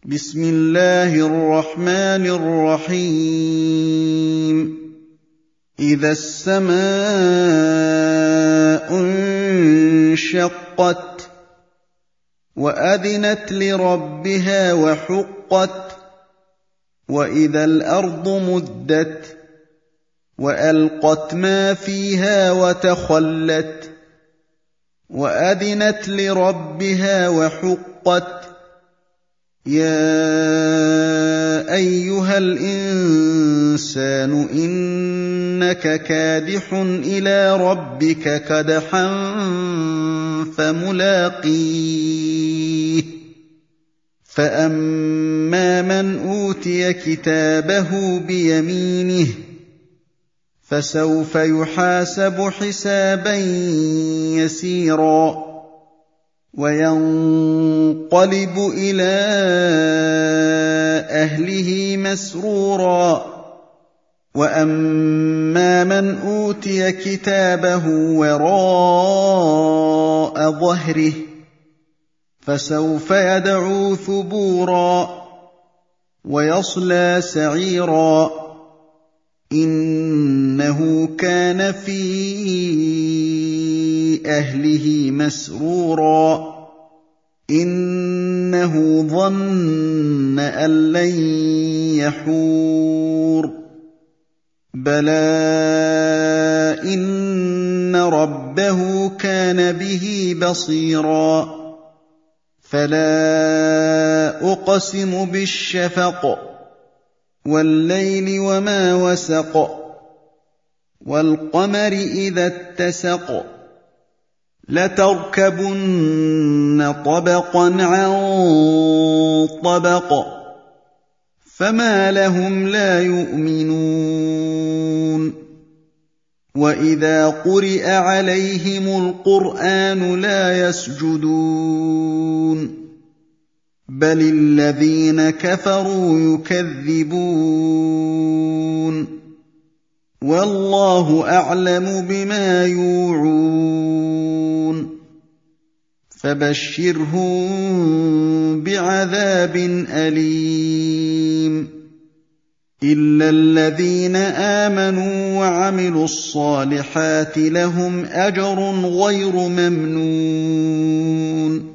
بسم الله الرحمن الرحيم إذا السماء انشقت وأذنت لربها وحقت وإذا الأرض مدت وألقت ما فيها وتخلت وأذنت لربها وحقت يا أيها الإنسان إنك كادح إلى ربك كدحا فملاقيه فأما من أوتي كتابه بيمينه فسوف يحاسب حسابا يسيرا وينقلب إلى أهله مسرورا وأما من أوتي كتابه وراء ظهره فسوف يدعو ثبورا ويصلى سعيرا إنه كان في أهله مسرورا إنه ظن أن لن يحور بلى إن ربه كان به بصيرا فلا أقسم بالشفق والليل وما وسق والقمر إذا اتسق لتركبن طبقا عن طبق فما لهم لا يؤمنون وإذا قرئ عليهم القرآن لا يسجدون بل الذين كفروا يكذبون والله أعلم بما يوعون فبشرهم بعذاب أليم إلا الذين آمنوا وعملوا الصالحات لهم أجر غير ممنون